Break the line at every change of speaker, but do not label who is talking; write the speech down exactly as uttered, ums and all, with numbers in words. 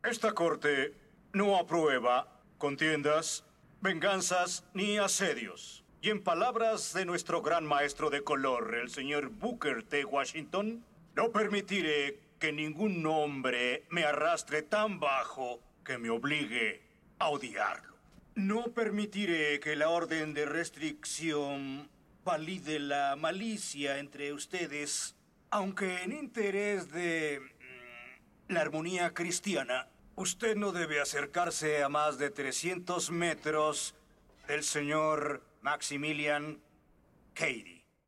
Esta corte no aprueba contiendas, venganzas ni asedios. Y en palabras de nuestro gran maestro de color, el señor Booker T. Washington, no permitiré que ningún hombre me arrastre tan bajo que me obligue a odiarlo. No permitiré que la orden de restricción valide la malicia entre ustedes, aunque en interés de mm, la armonía cristiana, usted no debe acercarse a más de trescientos metros del señor Maximilian Cady.